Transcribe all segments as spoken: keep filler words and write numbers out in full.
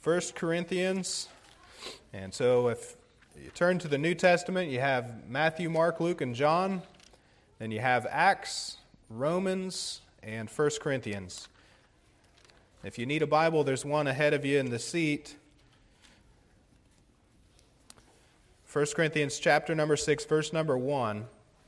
First Corinthians. And so if you turn to the New Testament, you have Matthew, Mark, Luke, and John. Then you have Acts, Romans, and First Corinthians. If you need a Bible, there's one ahead of you in the seat. First Corinthians chapter number six, verse number one.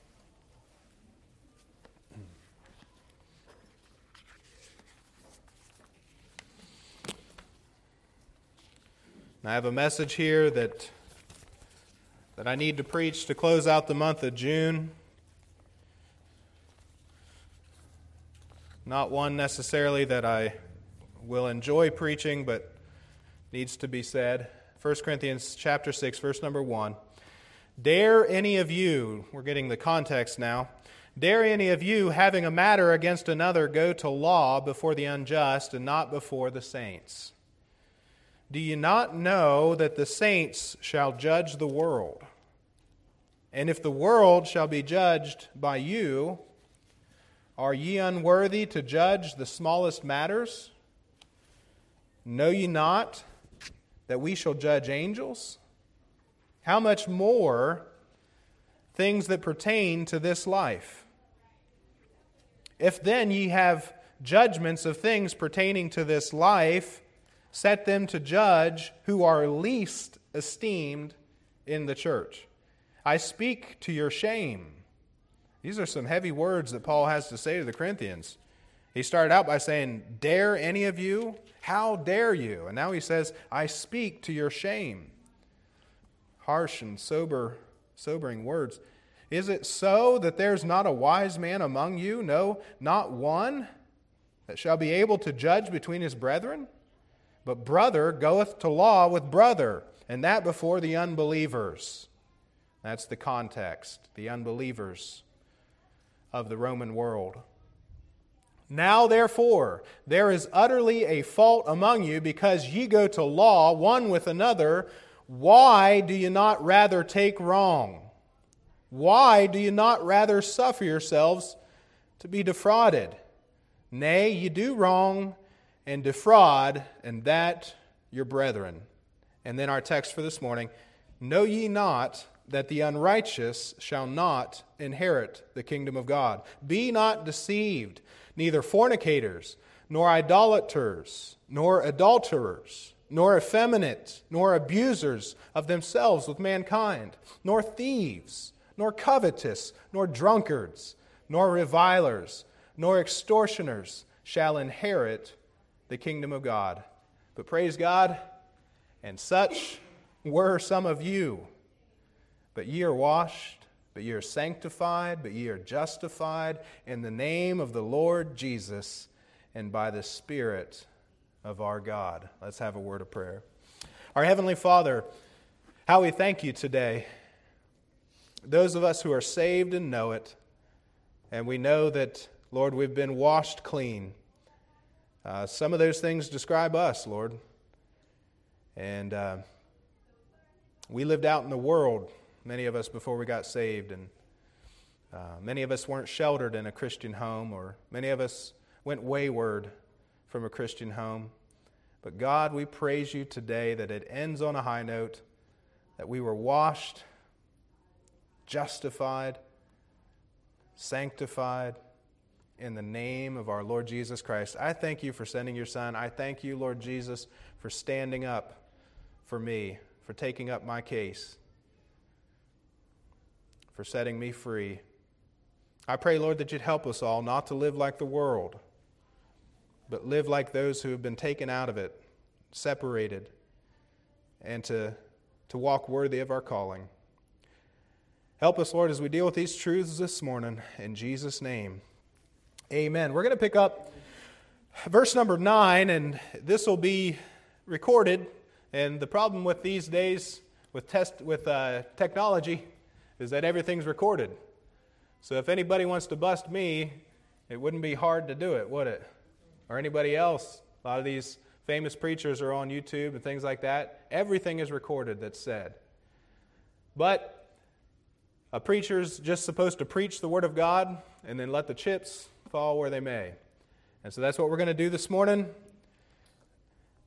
I have a message here that, that I need to preach to close out the month of June. Not one necessarily that I will enjoy preaching, but needs to be said. First Corinthians chapter six, verse number one. Dare any of you, we're getting the context now, dare any of you, having a matter against another, go to law before the unjust and not before the saints? Do you not know that the saints shall judge the world? And if the world shall be judged by you, are ye unworthy to judge the smallest matters? Know ye not that we shall judge angels? How much more things that pertain to this life? If then ye have judgments of things pertaining to this life, set them to judge who are least esteemed in the church. I speak to your shame. These are some heavy words that Paul has to say to the Corinthians. He started out by saying, dare any of you? How dare you? And now he says, I speak to your shame. Harsh and sober, sobering words. Is it so that there's not a wise man among you? No, not one, that shall be able to judge between his brethren? But brother goeth to law with brother, and that before the unbelievers. That's the context, the unbelievers of the Roman world. Now therefore, there is utterly a fault among you, because ye go to law one with another. Why do you not rather take wrong? Why do you not rather suffer yourselves to be defrauded? Nay, ye do wrong and defraud, and that your brethren. And then our text for this morning, know ye not that the unrighteous shall not inherit the kingdom of God? Be not deceived, neither fornicators, nor idolaters, nor adulterers, nor effeminate, nor abusers of themselves with mankind, nor thieves, nor covetous, nor drunkards, nor revilers, nor extortioners shall inherit the kingdom of God. But praise God, and such were some of you. But ye are washed, but ye are sanctified, but ye are justified in the name of the Lord Jesus and by the Spirit of our God. Let's have a word of prayer. Our Heavenly Father, how we thank you today. Those of us who are saved and know it, and we know that, Lord, we've been washed clean. Uh, some of those things describe us, Lord. And uh, we lived out in the world, many of us, before we got saved. And uh, many of us weren't sheltered in a Christian home, or many of us went wayward from a Christian home. But God, we praise you today that it ends on a high note, that we were washed, justified, sanctified, in the name of our Lord Jesus Christ. I thank you for sending your Son. I thank you, Lord Jesus, for standing up for me, for taking up my case, for setting me free. I pray, Lord, that you'd help us all not to live like the world, but live like those who have been taken out of it, separated, and to, to walk worthy of our calling. Help us, Lord, as we deal with these truths this morning. In Jesus' name, amen. We're going to pick up verse number nine, and this will be recorded. And the problem with these days with test with uh, technology is that everything's recorded. So if anybody wants to bust me, it wouldn't be hard to do it, would it? Or anybody else. A lot of these famous preachers are on YouTube and things like that. Everything is recorded that's said. But a preacher's just supposed to preach the Word of God and then let the chips fall where they may. And so that's what we're going to do this morning.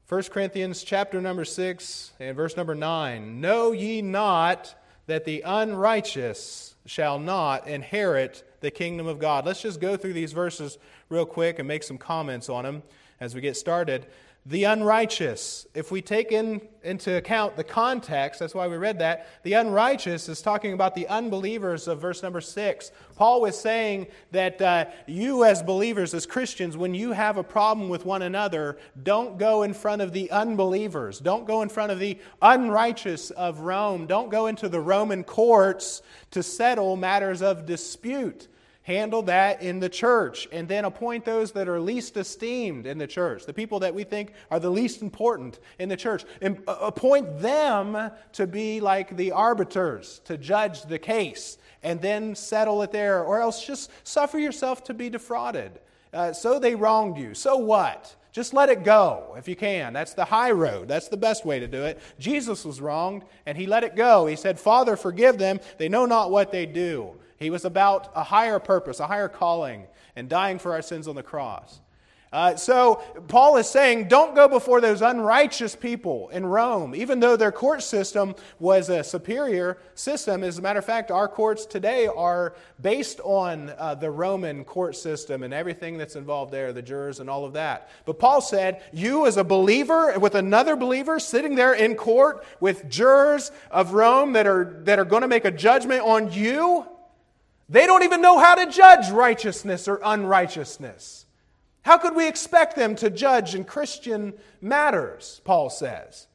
First Corinthians chapter number six and verse number nine. Know ye not that the unrighteous shall not inherit the kingdom of God. Let's just go through these verses real quick and make some comments on them as we get started. The unrighteous, if we take in, into account the context, that's why we read that, the unrighteous is talking about the unbelievers of verse number six. Paul was saying that uh, you as believers, as Christians, when you have a problem with one another, don't go in front of the unbelievers. Don't go in front of the unrighteous of Rome. Don't go into the Roman courts to settle matters of dispute. Handle that in the church, and then appoint those that are least esteemed in the church, the people that we think are the least important in the church. And appoint them to be like the arbiters, to judge the case, and then settle it there, or else just suffer yourself to be defrauded. Uh, so they wronged you. So what? Just let it go if you can. That's the high road. That's the best way to do it. Jesus was wronged, and He let it go. He said, Father, forgive them. They know not what they do. He was about a higher purpose, a higher calling, and dying for our sins on the cross. Uh, so Paul is saying, don't go before those unrighteous people in Rome, even though their court system was a superior system. As a matter of fact, our courts today are based on uh, the Roman court system and everything that's involved there, the jurors and all of that. But Paul said, you as a believer with another believer sitting there in court with jurors of Rome that are, that are going to make a judgment on you, they don't even know how to judge righteousness or unrighteousness. How could we expect them to judge in Christian matters, Paul says.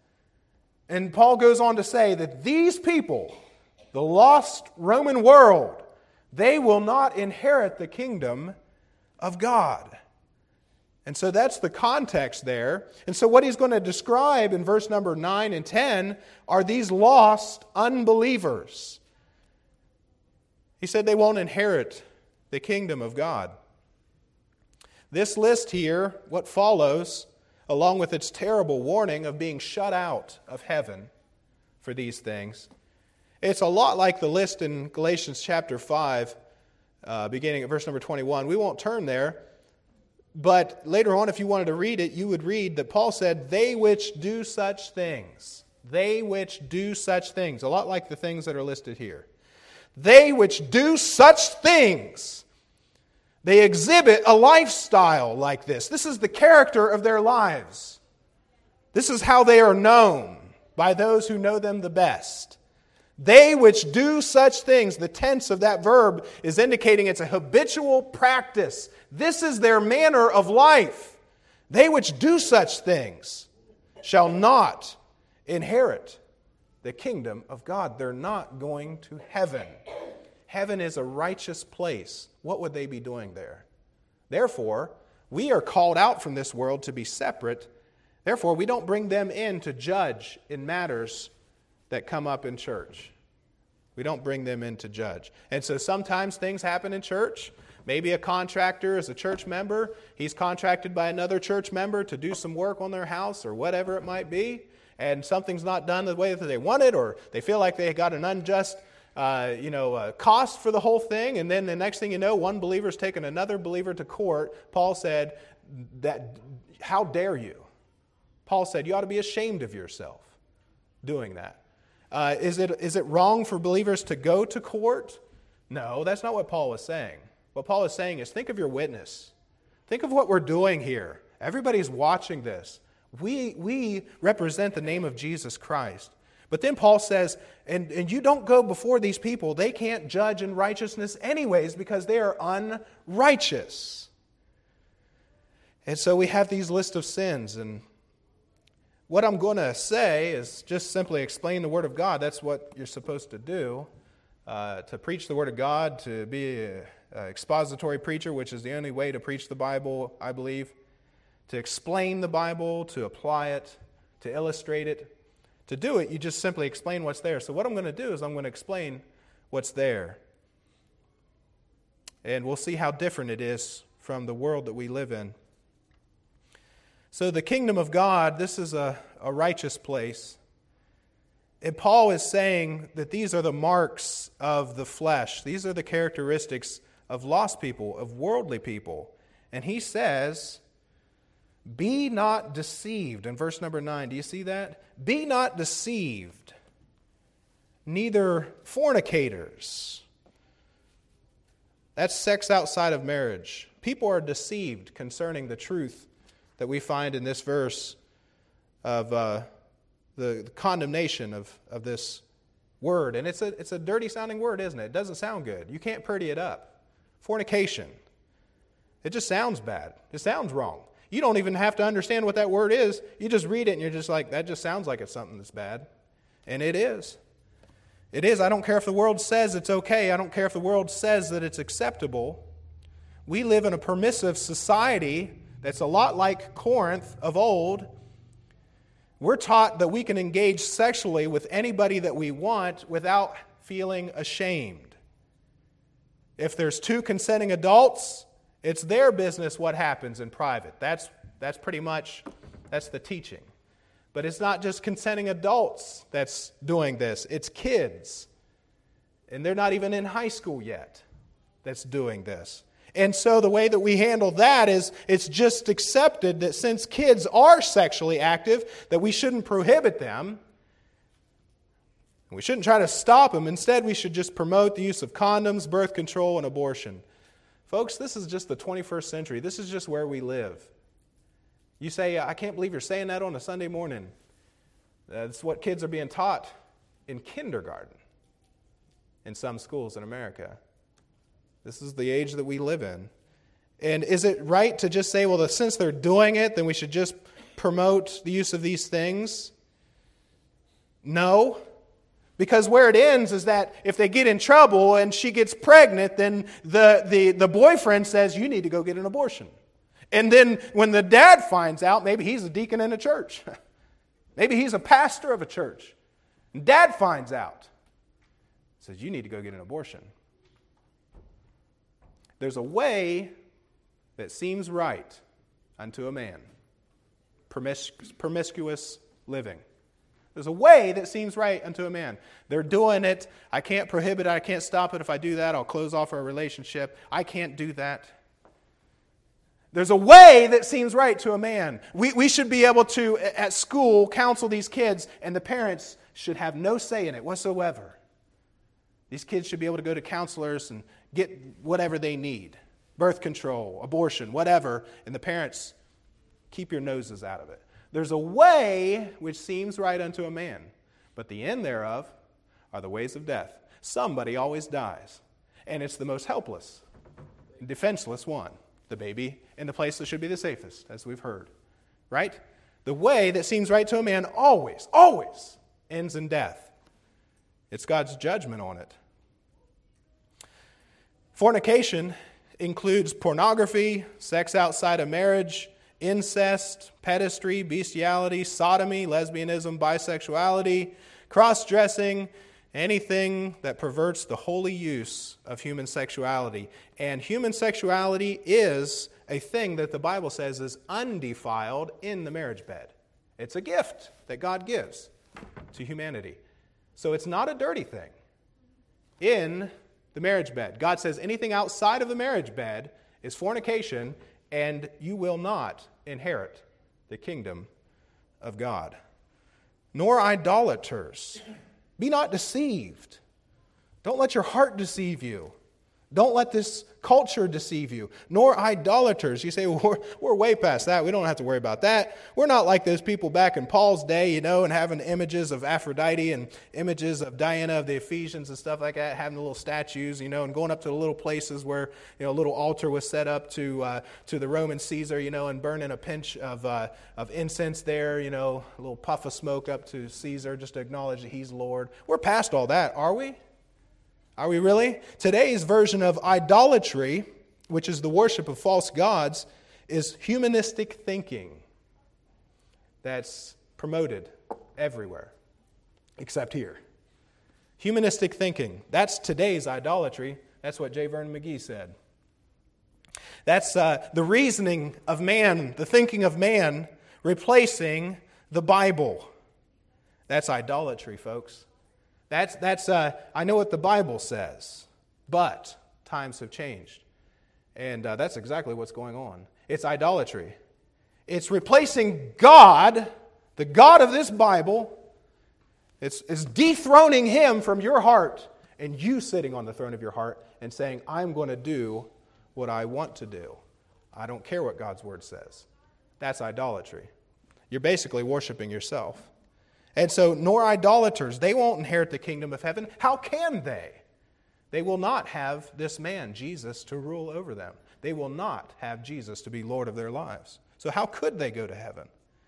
And Paul goes on to say that these people, the lost Roman world, they will not inherit the kingdom of God. And so that's the context there. And so what he's going to describe in verse number nine and ten are these lost unbelievers. He said they won't inherit the kingdom of God. This list here, what follows, along with its terrible warning of being shut out of heaven for these things, it's a lot like the list in Galatians chapter five, uh, beginning at verse number twenty-one. We won't turn there, but later on, if you wanted to read it, you would read that Paul said, they which do such things. They which do such things. A lot like the things that are listed here. They which do such things, they exhibit a lifestyle like this. This is the character of their lives. This is how they are known by those who know them the best. They which do such things, the tense of that verb is indicating it's a habitual practice. This is their manner of life. They which do such things shall not inherit the kingdom of God. They're not going to heaven. Heaven is a righteous place. What would they be doing there? Therefore, we are called out from this world to be separate. Therefore, we don't bring them in to judge in matters that come up in church. We don't bring them in to judge. And so sometimes things happen in church. Maybe a contractor is a church member. He's contracted by another church member to do some work on their house or whatever it might be. And something's not done the way that they wanted, or they feel like they got an unjust uh, you know, uh, cost for the whole thing. And then the next thing you know, one believer's taken another believer to court. Paul said, "That how dare you?" Paul said, you ought to be ashamed of yourself doing that. Uh, is it is it wrong for believers to go to court? No, that's not what Paul was saying. What Paul is saying is, think of your witness. Think of what we're doing here. Everybody's watching this. We, we represent the name of Jesus Christ. But then Paul says, and, and you don't go before these people. They can't judge in righteousness anyways because they are unrighteous. And so we have these list of sins. And what I'm going to say is just simply explain the Word of God. That's what you're supposed to do. Uh, to preach the Word of God, to be an expository preacher, which is the only way to preach the Bible, I believe. To explain the Bible, to apply it, to illustrate it. To do it, you just simply explain what's there. So what I'm going to do is I'm going to explain what's there. And we'll see how different it is from the world that we live in. So the kingdom of God, this is a, a righteous place. And Paul is saying that these are the marks of the flesh. These are the characteristics of lost people, of worldly people. And he says, Be not deceived. In verse number nine, do you see that? Be not deceived, neither fornicators. That's sex outside of marriage. People are deceived concerning the truth that we find in this verse of uh, the, the condemnation of, of this word. And it's a, it's a dirty sounding word, isn't it? It doesn't sound good. You can't pretty it up. Fornication. It just sounds bad. It sounds wrong. You don't even have to understand what that word is. You just read it and you're just like, that just sounds like it's something that's bad. And it is. It is. I don't care if the world says it's okay. I don't care if the world says that it's acceptable. We live in a permissive society that's a lot like Corinth of old. We're taught that we can engage sexually with anybody that we want without feeling ashamed. If there's two consenting adults, it's their business what happens in private. That's, that's pretty much, that's the teaching. But it's not just consenting adults that's doing this. It's kids. And they're not even in high school yet that's doing this. And so the way that we handle that is it's just accepted that since kids are sexually active, that we shouldn't prohibit them. We shouldn't try to stop them. Instead, we should just promote the use of condoms, birth control, and abortion. Folks, this is just the twenty-first century. This is just where we live. You say, I can't believe you're saying that on a Sunday morning. That's what kids are being taught in kindergarten in some schools in America. This is the age that we live in. And is it right to just say, well, since they're doing it, then we should just promote the use of these things? No. Because where it ends is that if they get in trouble and she gets pregnant, then the, the, the boyfriend says, you need to go get an abortion. And then when the dad finds out, maybe he's a deacon in a church. Maybe he's a pastor of a church. And dad finds out. Says, you need to go get an abortion. There's a way that seems right unto a man. Promis- promiscuous living. There's a way that seems right unto a man. They're doing it. I can't prohibit it. I can't stop it. If I do that, I'll close off our relationship. I can't do that. There's a way that seems right to a man. We, we should be able to, at school, counsel these kids, and the parents should have no say in it whatsoever. These kids should be able to go to counselors and get whatever they need. Birth control, abortion, whatever. And the parents, keep your noses out of it. There's a way which seems right unto a man, but the end thereof are the ways of death. Somebody always dies. And it's the most helpless, defenseless one. The baby in the place that should be the safest, as we've heard. Right? The way that seems right to a man always, always ends in death. It's God's judgment on it. Fornication includes pornography, sex outside of marriage, incest, pedestry, bestiality, sodomy, lesbianism, bisexuality, cross-dressing, anything that perverts the holy use of human sexuality. And human sexuality is a thing that the Bible says is undefiled in the marriage bed. It's a gift that God gives to humanity. So it's not a dirty thing in the marriage bed. God says anything outside of the marriage bed is fornication, and you will not inherit the kingdom of God. Nor idolaters. Be not deceived. Don't let your heart deceive you. Don't let this culture deceive you. Nor idolaters. You say, well, we're, we're way past that. We don't have to worry about that. We're not like those people back in Paul's day, you know, and having images of Aphrodite and images of Diana of the Ephesians and stuff like that, having the little statues, you know, and going up to the little places where, you know, a little altar was set up to uh, to the Roman Caesar, you know, and burning a pinch of uh, of incense there, you know, a little puff of smoke up to Caesar just to acknowledge that he's Lord. We're past all that, are we? Are we really? Today's version of idolatry, which is the worship of false gods, is humanistic thinking that's promoted everywhere, except here. Humanistic thinking. That's today's idolatry. That's what J. Vernon McGee said. That's uh, the reasoning of man, the thinking of man, replacing the Bible. That's idolatry, folks. That's, that's uh, I know what the Bible says, but times have changed. And uh, that's exactly what's going on. It's idolatry. It's replacing God, the God of this Bible. It's, it's dethroning Him from your heart, and you sitting on the throne of your heart and saying, I'm going to do what I want to do. I don't care what God's Word says. That's idolatry. You're basically worshiping yourself. And so, nor idolaters, they won't inherit the kingdom of heaven. How can they? They will not have this man, Jesus, to rule over them. They will not have Jesus to be Lord of their lives. So how could they go to heaven?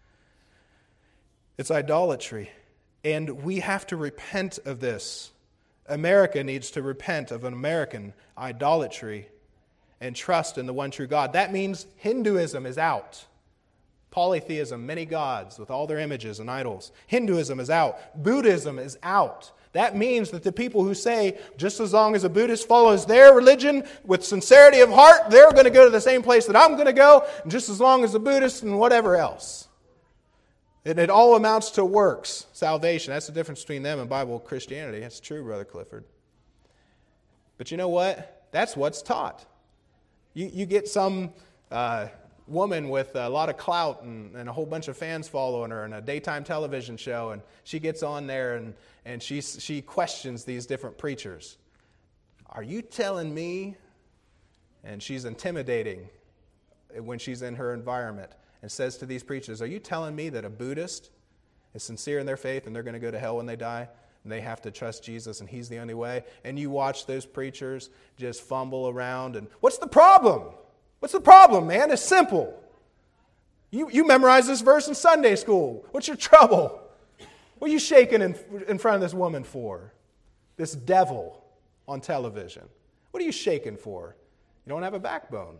It's idolatry. And we have to repent of this. America needs to repent of an American idolatry and trust in the one true God. That means Hinduism is out. Polytheism, many gods with all their images and idols. Hinduism is out. Buddhism is out. That means that the people who say, just as long as a Buddhist follows their religion with sincerity of heart, they're going to go to the same place that I'm going to go, and just as long as a Buddhist and whatever else. And it all amounts to works, salvation. That's the difference between them and Bible Christianity. That's true, Brother Clifford. But you know what? That's what's taught. You, you get some uh, woman with a lot of clout and, and a whole bunch of fans following her in a daytime television show, and she gets on there and, and she, she questions these different preachers. Are you telling me? And she's intimidating when she's in her environment and says to these preachers, are you telling me that a Buddhist is sincere in their faith and they're going to go to hell when they die? And they have to trust Jesus and He's the only way. And you watch those preachers just fumble around. And what's the problem? What's the problem, man? It's simple. You, you memorize this verse in Sunday school. What's your trouble? What are you shaking in, in front of this woman for? This devil on television. What are you shaking for? You don't have a backbone.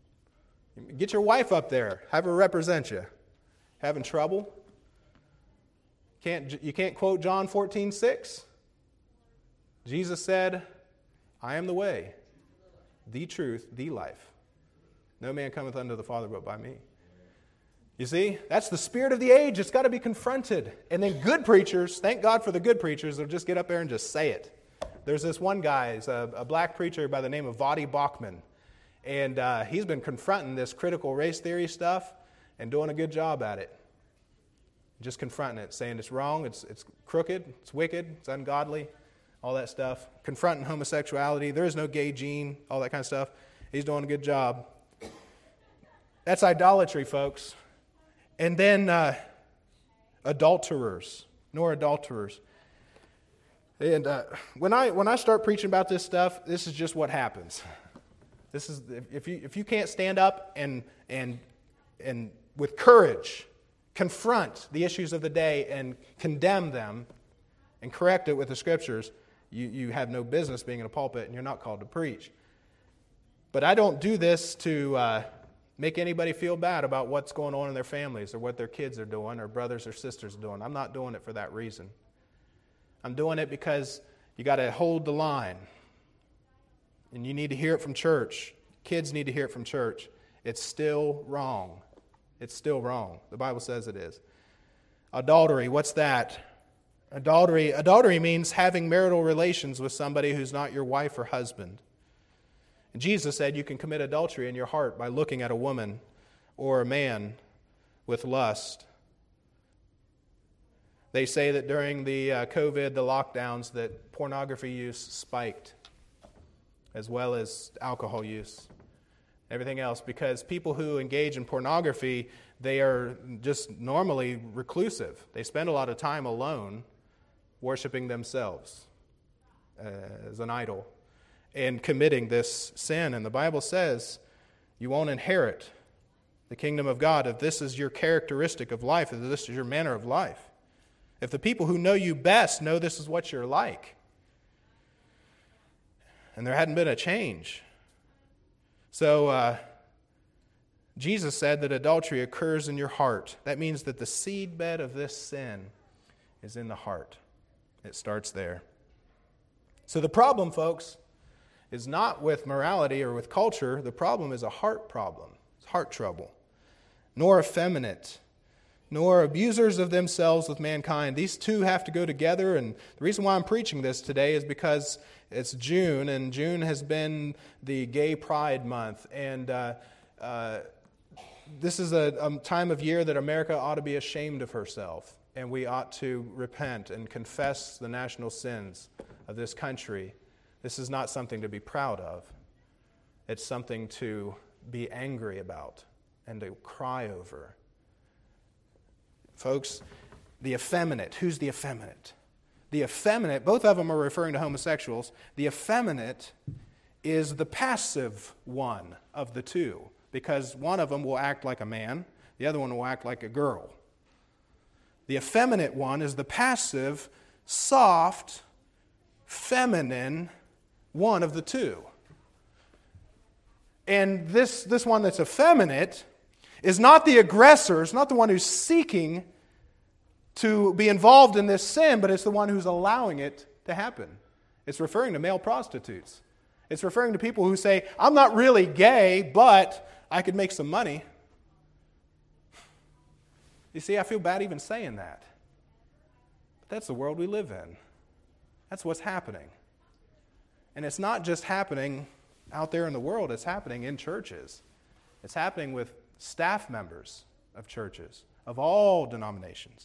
Get your wife up there. Have her represent you. Having trouble? Can't, you can't quote John fourteen six? Jesus said, I am the way, the truth, the life. No man cometh unto the Father but by me. You see, that's the spirit of the age. It's got to be confronted. And then good preachers, thank God for the good preachers, they'll just get up there and just say it. There's this one guy, he's a, a black preacher by the name of Voddie Baucham. And uh, he's been confronting this critical race theory stuff and doing a good job at it. Just confronting it, saying it's wrong, it's it's crooked, it's wicked, it's ungodly, all that stuff. Confronting homosexuality, there is no gay gene, all that kind of stuff. He's doing a good job. That's idolatry, folks. And then uh, adulterers, nor adulterers. And uh, when I when I start preaching about this stuff, this is just what happens. This is if you if you can't stand up and and and with courage confront the issues of the day and condemn them and correct it with the Scriptures, you, you have no business being in a pulpit and you're not called to preach. But I don't do this to uh, make anybody feel bad about what's going on in their families or what their kids are doing or brothers or sisters are doing. I'm not doing it for that reason. I'm doing it because you got to hold the line. And you need to hear it from church. Kids need to hear it from church. It's still wrong. It's still wrong. The Bible says it is. Adultery, what's that? Adultery, adultery means having marital relations with somebody who's not your wife or husband. And Jesus said you can commit adultery in your heart by looking at a woman or a man with lust. They say that during the uh, COVID, the lockdowns, that pornography use spiked, as well as alcohol use, everything else, because people who engage in pornography, they are just normally reclusive. They spend a lot of time alone worshiping themselves uh, as an idol and committing this sin. And the Bible says you won't inherit the kingdom of God if this is your characteristic of life, if this is your manner of life. If the people who know you best know this is what you're like, and there hadn't been a change. So uh, Jesus said that adultery occurs in your heart. That means that the seedbed of this sin is in the heart. It starts there. So the problem, folks, is not with morality or with culture. The problem is a heart problem. It's heart trouble. Nor effeminate, nor abusers of themselves with mankind. These two have to go together, and the reason why I'm preaching this today is because it's June, and June has been the Gay Pride Month, and uh, uh, this is a, a time of year that America ought to be ashamed of herself, and we ought to repent and confess the national sins of this country. This is not something to be proud of. It's something to be angry about and to cry over. Folks, the effeminate. Who's the effeminate? The effeminate, both of them are referring to homosexuals. The effeminate is the passive one of the two, because one of them will act like a man, the other one will act like a girl. The effeminate one is the passive, soft, feminine one of the two. And this, this one that's effeminate is not the aggressor, it's not the one who's seeking to be involved in this sin, but it's the one who's allowing it to happen. It's referring to male prostitutes. It's referring to people who say, I'm not really gay, but I could make some money. You see, I feel bad even saying that. But that's the world we live in. That's what's happening. And it's not just happening out there in the world, it's happening in churches. It's happening with staff members of churches of all denominations.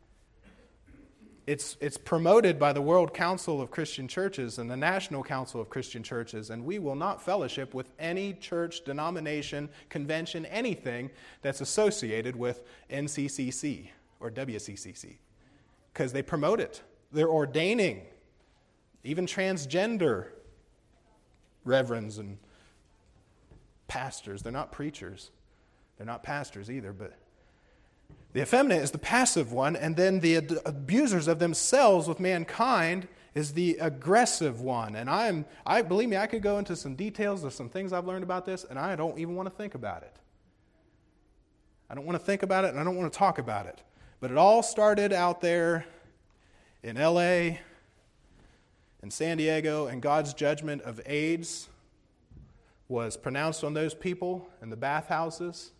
It's, it's promoted by the World Council of Christian Churches and the National Council of Christian Churches, and we will not fellowship with any church, denomination, convention, anything that's associated with N C C C or W C C C, because they promote it. They're ordaining even transgender reverends and pastors. They're not preachers. They're not pastors either, but the effeminate is the passive one, and then the ad- abusers of themselves with mankind is the aggressive one. And I am, I believe me, I could go into some details of some things I've learned about this, and I don't even want to think about it. I don't want to think about it, and I don't want to talk about it. But it all started out there in L A, in San Diego, and God's judgment of AIDS was pronounced on those people in the bathhouses.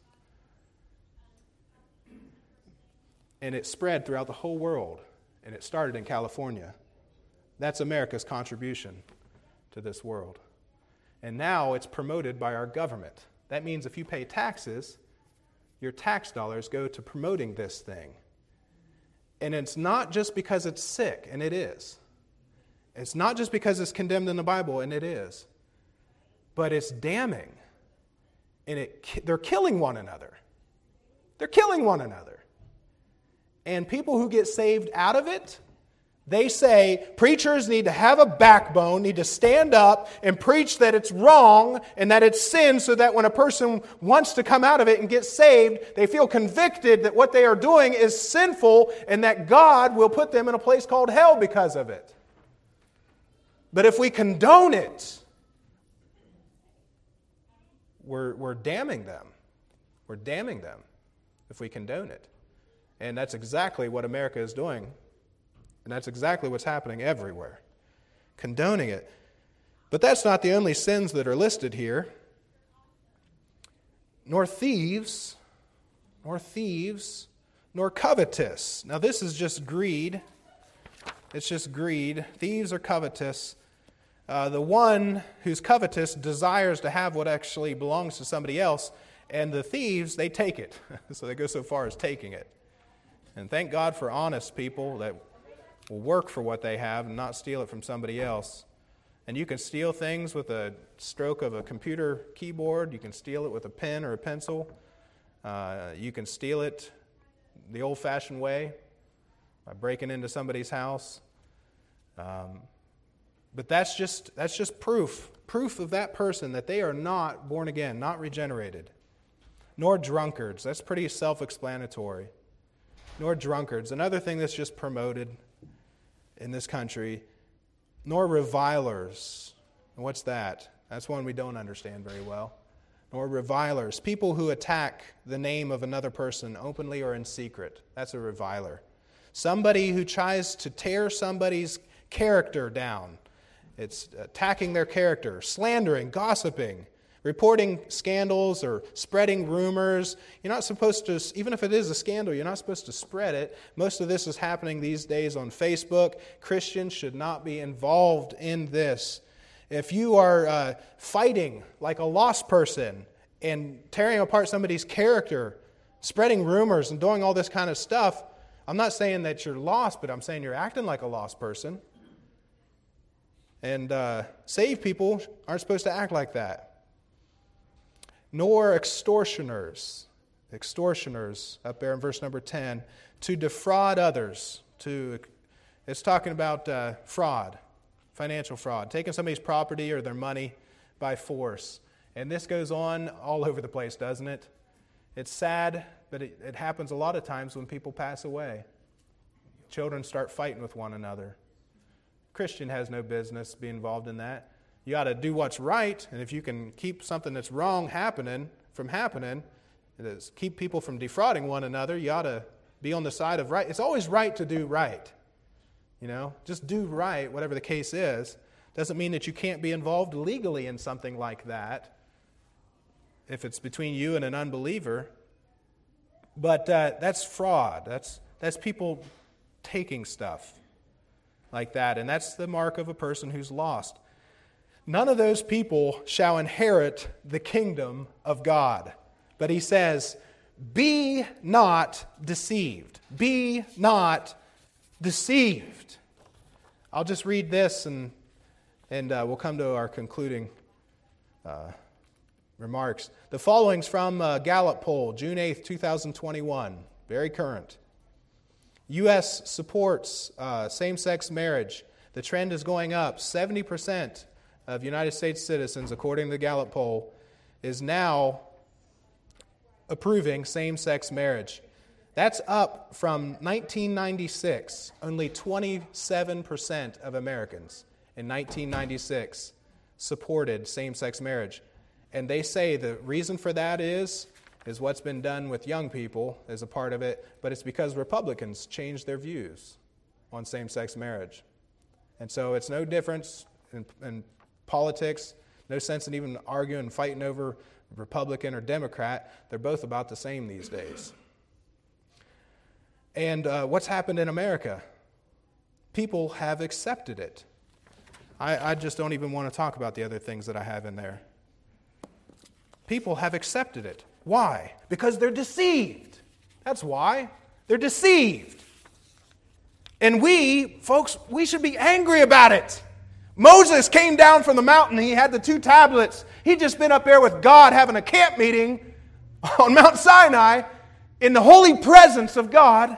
And it spread throughout the whole world, and it started in California. That's America's contribution to this world. And now it's promoted by our government. That means if you pay taxes, your tax dollars go to promoting this thing. And it's not just because it's sick, and it is. It's not just because it's condemned in the Bible, and it is. But it's damning. And it, they're killing one another. They're killing one another. And people who get saved out of it, they say preachers need to have a backbone, need to stand up and preach that it's wrong and that it's sin, so that when a person wants to come out of it and get saved, they feel convicted that what they are doing is sinful and that God will put them in a place called hell because of it. But if we condone it, we're, we're damning them. We're damning them if we condone it. And that's exactly what America is doing. And that's exactly what's happening everywhere. Condoning it. But that's not the only sins that are listed here. Nor thieves, nor thieves, nor covetous. Now this is just greed. It's just greed. Thieves are covetous. Uh, the one who's covetous desires to have what actually belongs to somebody else. And the thieves, they take it. So they go so far as taking it. And thank God for honest people that will work for what they have and not steal it from somebody else. And you can steal things with a stroke of a computer keyboard. You can steal it with a pen or a pencil. Uh, you can steal it the old-fashioned way by breaking into somebody's house. Um, but that's just that's just proof, proof of that person that they are not born again, not regenerated. Nor drunkards. That's pretty self-explanatory. Nor drunkards. Another thing that's just promoted in this country. Nor revilers. And what's that? That's one we don't understand very well. Nor revilers. People who attack the name of another person openly or in secret. That's a reviler. Somebody who tries to tear somebody's character down. It's attacking their character, slandering, gossiping, reporting scandals or spreading rumors. You're not supposed to, even if it is a scandal, you're not supposed to spread it. Most of this is happening these days on Facebook. Christians should not be involved in this. If you are uh, fighting like a lost person and tearing apart somebody's character, spreading rumors and doing all this kind of stuff, I'm not saying that you're lost, but I'm saying you're acting like a lost person. And uh, saved people aren't supposed to act like that. Nor extortioners. Extortioners, up there in verse number ten, to defraud others. To It's talking about uh, fraud, financial fraud, taking somebody's property or their money by force. And this goes on all over the place, doesn't it? It's sad, but it, it happens a lot of times when people pass away. Children start fighting with one another. Christian has no business being involved in that. You ought to do what's right, and if you can keep something that's wrong happening from happening, it is keep people from defrauding one another, you ought to be on the side of right. It's always right to do right. You know, just do right, whatever the case is. Doesn't mean that you can't be involved legally in something like that if it's between you and an unbeliever. But uh, that's fraud. That's that's people taking stuff like that, and that's the mark of a person who's lost. None of those people shall inherit the kingdom of God. But he says, be not deceived. Be not deceived. I'll just read this and and uh, we'll come to our concluding uh, remarks. The following's from a Gallup poll, June eighth, twenty twenty-one. Very current. U S supports uh, same-sex marriage. The trend is going up. seventy percent of United States citizens, according to the Gallup poll, is now approving same-sex marriage. That's up from nineteen ninety-six. Only twenty-seven percent of Americans in nineteen ninety-six supported same-sex marriage. And they say the reason for that is, is what's been done with young people as a part of it, but it's because Republicans changed their views on same-sex marriage. And so it's no difference in, in politics, no sense in even arguing and fighting over Republican or Democrat. They're both about the same these days. And uh, what's happened in America? People have accepted it. I, I just don't even want to talk about the other things that I have in there. People have accepted it. Why? Because they're deceived. That's why. They're deceived. And we, folks, we should be angry about it. Moses came down from the mountain. He had the two tablets. He'd just been up there with God having a camp meeting on Mount Sinai in the holy presence of God.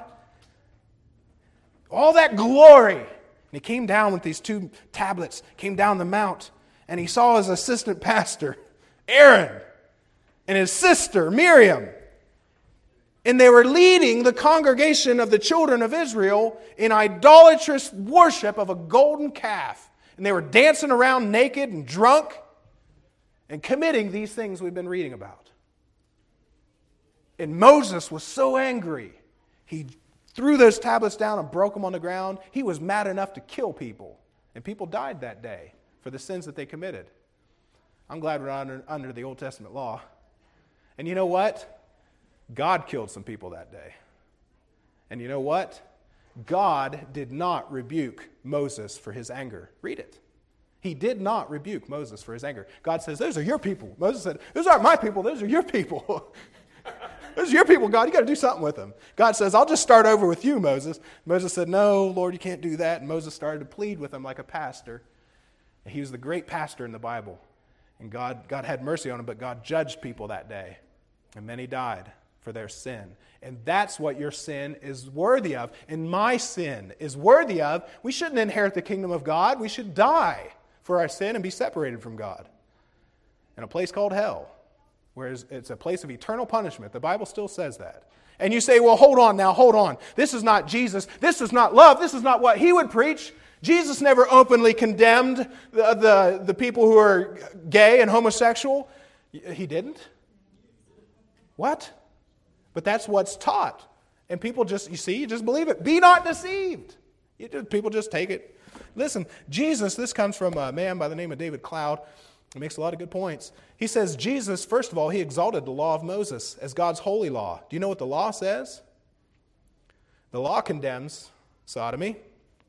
All that glory. And he came down with these two tablets, came down the mount, and he saw his assistant pastor, Aaron, and his sister, Miriam. And they were leading the congregation of the children of Israel in idolatrous worship of a golden calf. And they were dancing around naked and drunk and committing these things we've been reading about. And Moses was so angry, he threw those tablets down and broke them on the ground. He was mad enough to kill people. And people died that day for the sins that they committed. I'm glad we're under, under the Old Testament law. And you know what? God killed some people that day. And you know what? God did not rebuke Moses for his anger. Read it. He did not rebuke Moses for his anger. God says, those are your people. Moses said, those aren't my people, those are your people. Those are your people, God. You got to do something with them. God says, I'll just start over with you, Moses. Moses said, no, Lord, you can't do that. And Moses started to plead with him like a pastor. And he was the great pastor in the Bible. And God, God had mercy on him, but God judged people that day. And many died for their sin. And that's what your sin is worthy of. And my sin is worthy of. We shouldn't inherit the kingdom of God. We should die for our sin and be separated from God in a place called hell, where it's a place of eternal punishment. The Bible still says that. And you say, well, hold on now, hold on. This is not Jesus. This is not love. This is not what he would preach. Jesus never openly condemned the, the, the people who are gay and homosexual. He didn't. What? But that's what's taught. And people just, you see, you just believe it. Be not deceived. You just, people just take it. Listen, Jesus, this comes from a man by the name of David Cloud. He makes a lot of good points. He says, Jesus, first of all, he exalted the law of Moses as God's holy law. Do you know what the law says? The law condemns sodomy.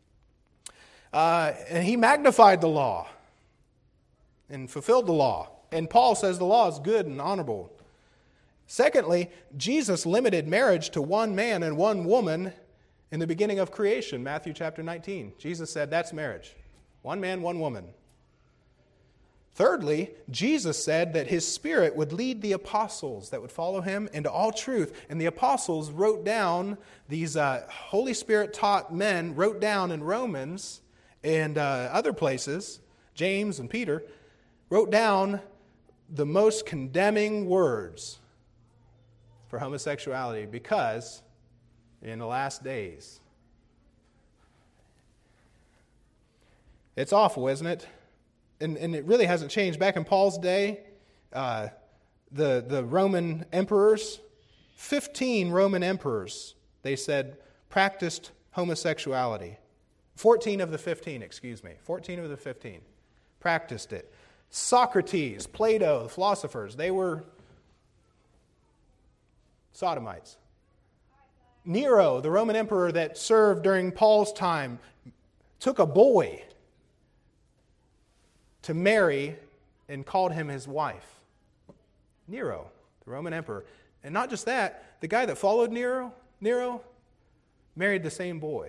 Uh, and he magnified the law and fulfilled the law. And Paul says the law is good and honorable. Secondly, Jesus limited marriage to one man and one woman in the beginning of creation, Matthew chapter nineteen. Jesus said that's marriage. One man, one woman. Thirdly, Jesus said that his Spirit would lead the apostles that would follow him into all truth. And the apostles wrote down, these uh, Holy Spirit taught men wrote down in Romans and uh, other places, James and Peter, wrote down the most condemning words for homosexuality because in the last days. It's awful, isn't it? And, and it really hasn't changed. Back in Paul's day, uh, the, the Roman emperors, fifteen Roman emperors, they said, practiced homosexuality. fourteen of the fifteen, excuse me. fourteen of the fifteen practiced it. Socrates, Plato, the philosophers, they were sodomites. Nero, the Roman emperor that served during Paul's time, took a boy to marry and called him his wife. Nero, the Roman emperor. And not just that, the guy that followed Nero, Nero married the same boy.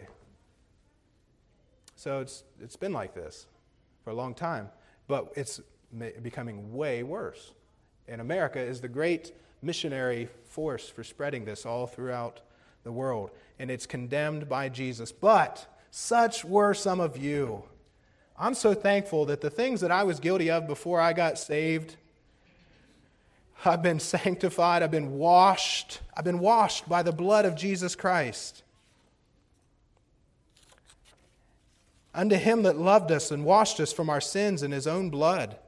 So it's it's been like this for a long time, but it's becoming way worse. And America is the great missionary force for spreading this all throughout the world, and it's condemned by Jesus. But such were some of you. I'm so thankful that the things that I was guilty of before I got saved, I've been sanctified, I've been washed, I've been washed by the blood of Jesus Christ. Unto him that loved us and washed us from our sins in his own blood.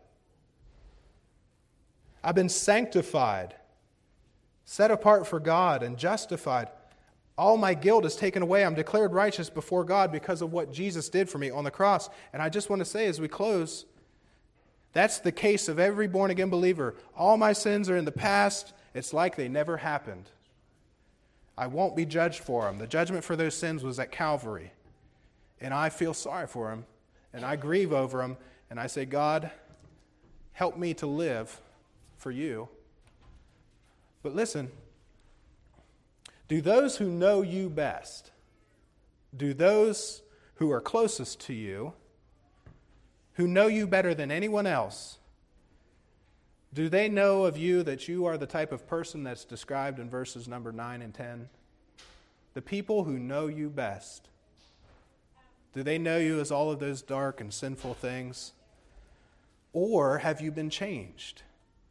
I've been sanctified, set apart for God, and justified. All my guilt is taken away. I'm declared righteous before God because of what Jesus did for me on the cross. And I just want to say as we close, that's the case of every born-again believer. All my sins are in the past. It's like they never happened. I won't be judged for them. The judgment for those sins was at Calvary. And I feel sorry for them. And I grieve over them. And I say, God, help me to live for you. But listen, do those who know you best, do those who are closest to you, who know you better than anyone else, do they know of you that you are the type of person that's described in verses number nine and ten? The people who know you best. Do they know you as all of those dark and sinful things? Or have you been changed?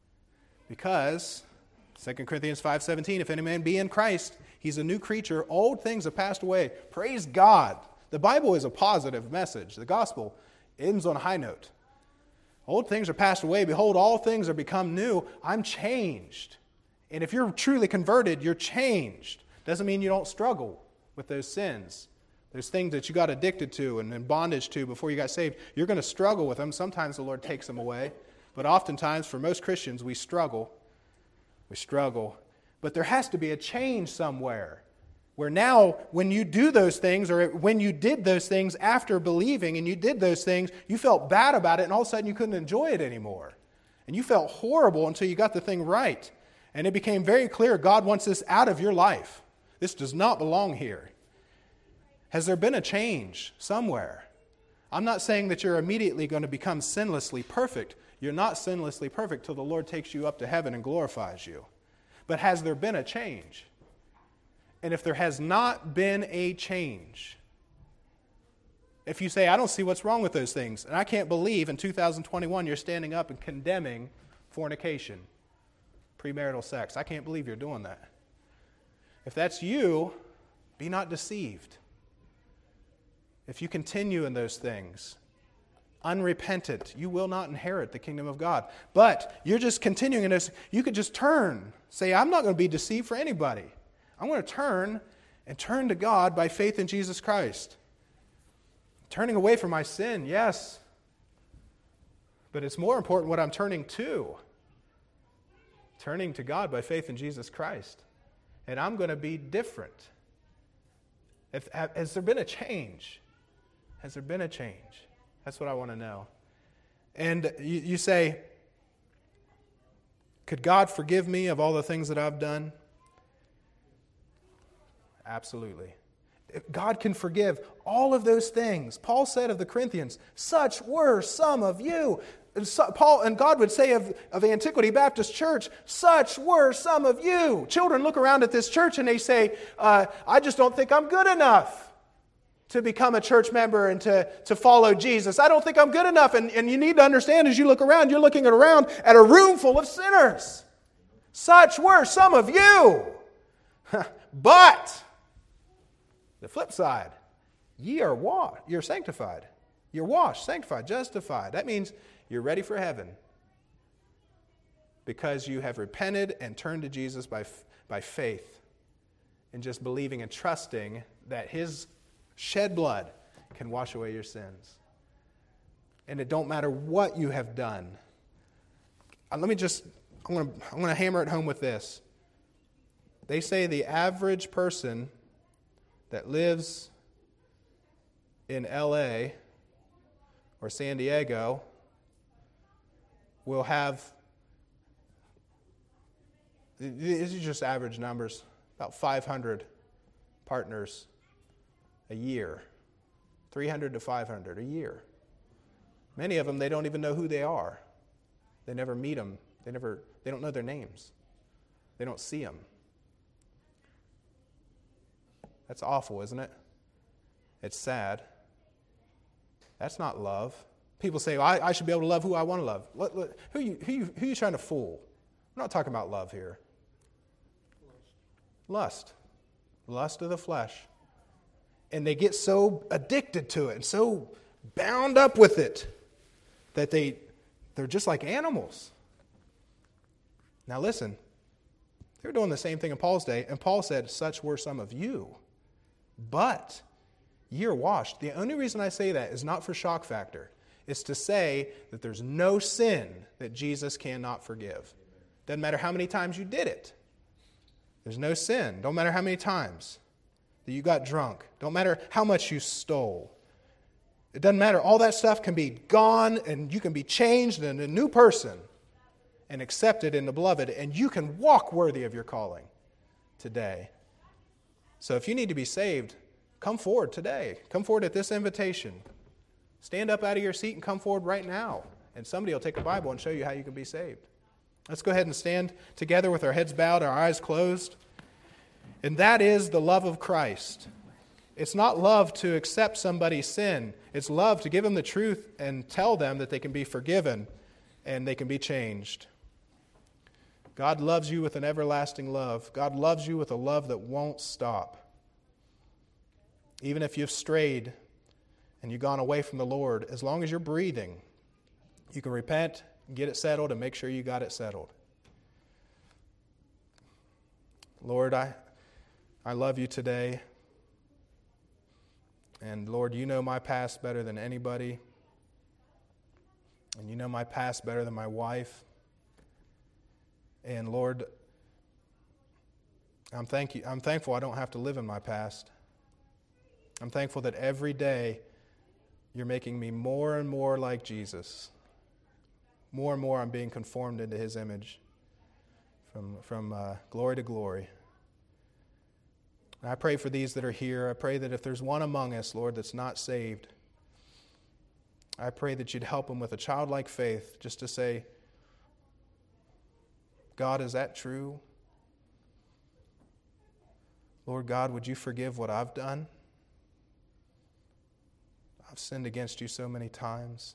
Because Second Corinthians five seventeen, if any man be in Christ, he's a new creature. Old things have passed away. Praise God. The Bible is a positive message. The gospel ends on a high note. Old things are passed away. Behold, all things are become new. I'm changed. And if you're truly converted, you're changed. Doesn't mean you don't struggle with those sins. There's things that you got addicted to and in bondage to before you got saved. You're going to struggle with them. Sometimes the Lord takes them away. But oftentimes, for most Christians, we struggle. We struggle. But there has to be a change somewhere. Where now, when you do those things, or when you did those things after believing and you did those things, you felt bad about it, and all of a sudden you couldn't enjoy it anymore. And you felt horrible until you got the thing right. And it became very clear God wants this out of your life. This does not belong here. Has there been a change somewhere? I'm not saying that you're immediately going to become sinlessly perfect. You're not sinlessly perfect till the Lord takes you up to heaven and glorifies you. But has there been a change? And if there has not been a change, if you say, I don't see what's wrong with those things, and I can't believe in two thousand twenty-one you're standing up and condemning fornication, premarital sex. I can't believe you're doing that. If that's you, be not deceived. If you continue in those things, unrepentant, you will not inherit the kingdom of God. But you're just continuing in this. You could just turn. Say, I'm not going to be deceived for anybody. I'm going to turn and turn to God by faith in Jesus Christ. Turning away from my sin, yes. But it's more important what I'm turning to. Turning to God by faith in Jesus Christ. And I'm going to be different. If, has there been a change? Has there been a change? That's what I want to know. And you, you say, Could God forgive me of all the things that I've done? Absolutely. God can forgive all of those things. Paul said of the Corinthians, such were some of you. So, Paul and God would say of, of Antiquity Baptist Church, such were some of you. Children look around at this church and they say, uh, I just don't think I'm good enough to become a church member and to, to follow Jesus. I don't think I'm good enough. And, and you need to understand, as you look around, you're looking around at a room full of sinners. Such were some of you. But the flip side, ye are washed, you're sanctified. You're washed, sanctified, justified. That means you're ready for heaven because you have repented and turned to Jesus by, by faith and just believing and trusting that His shed blood can wash away your sins. And it don't matter what you have done. Uh, let me just, I'm going to I'm going to hammer it home with this. They say the average person that lives in L A or San Diego will have, these are just average numbers, about five hundred partners a year. three hundred to five hundred a year. Many of them, they don't even know who they are. They never meet them. They never, they don't know their names. They don't see them. That's awful, isn't it? It's sad. That's not love. People say, well, I, I should be able to love who I want to love. Let, let, who, you, who, you, who are you trying to fool? I'm not talking about love here. Lust. Lust of the flesh. And they get so addicted to it and so bound up with it that they, they're just like animals. Now listen, they were doing the same thing in Paul's day, and Paul said, such were some of you. But ye are washed. The only reason I say that is not for shock factor. It's to say that there's no sin that Jesus cannot forgive. Doesn't matter how many times you did it. There's no sin. Don't matter how many times that you got drunk. Don't matter how much you stole. It doesn't matter. All that stuff can be gone and you can be changed into a new person and accepted in the beloved, and you can walk worthy of your calling today. So if you need to be saved, come forward today. Come forward at this invitation. Stand up out of your seat and come forward right now. And somebody will take a Bible and show you how you can be saved. Let's go ahead and stand together with our heads bowed, our eyes closed. And that is the love of Christ. It's not love to accept somebody's sin. It's love to give them the truth and tell them that they can be forgiven and they can be changed. God loves you with an everlasting love. God loves you with a love that won't stop. Even if you've strayed and you've gone away from the Lord, as long as you're breathing, you can repent, get it settled, and make sure you got it settled. Lord, I, I love you today. And Lord, you know my past better than anybody. And you know my past better than my wife. And Lord, I'm thank you, I'm thankful I don't have to live in my past. I'm thankful that every day you're making me more and more like Jesus. More and more I'm being conformed into His image from, from uh, glory to glory. And I pray for these that are here. I pray that if there's one among us, Lord, that's not saved, I pray that you'd help them with a childlike faith just to say, God, is that true? Lord God, would you forgive what I've done? I've sinned against you so many times.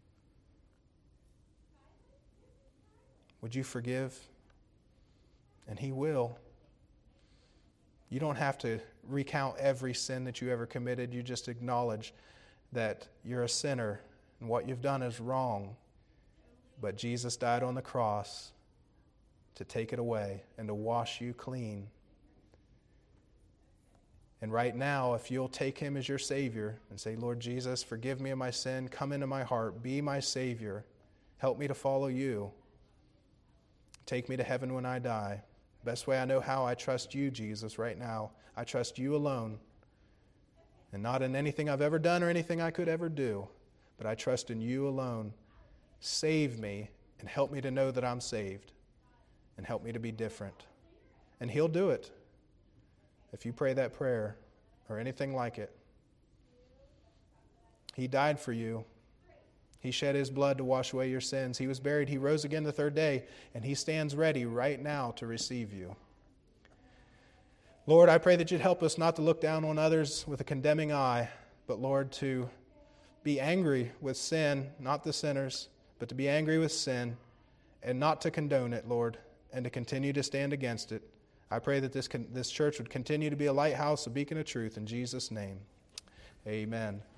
Would you forgive? And He will. You don't have to recount every sin that you ever committed. You just acknowledge that you're a sinner and what you've done is wrong. But Jesus died on the cross to take it away and to wash you clean. And right now, if you'll take Him as your Savior and say, Lord Jesus, forgive me of my sin, come into my heart, be my Savior, help me to follow you, take me to heaven when I die. Best way I know how, I trust you, Jesus, right now. I trust you alone, and not in anything I've ever done or anything I could ever do, but I trust in you alone. Save me and help me to know that I'm saved. and help me to be different. And He'll do it if you pray that prayer or anything like it. He died for you. He shed His blood to wash away your sins. He was buried. He rose again the third day, and He stands ready right now to receive you. Lord, I pray that You'd help us not to look down on others with a condemning eye, but, Lord, to be angry with sin, not the sinners, but to be angry with sin and not to condone it, Lord, and to continue to stand against it. I pray that this, this church would continue to be a lighthouse, a beacon of truth. In Jesus' name, amen.